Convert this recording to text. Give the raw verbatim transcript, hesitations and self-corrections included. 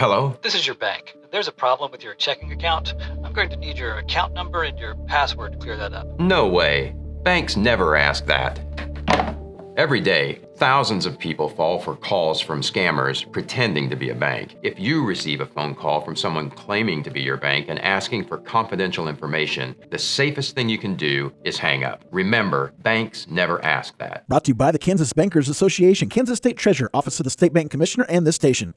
Hello? This is your bank. If there's a problem with your checking account, I'm going to need your account number and your password to clear that up. No way. Banks never ask that. Every day, thousands of people fall for calls from scammers pretending to be a bank. If you receive a phone call from someone claiming to be your bank and asking for confidential information, the safest thing you can do is hang up. Remember, banks never ask that. Brought to you by the Kansas Bankers Association, Kansas State Treasurer, Office of the State Bank Commissioner, and this station.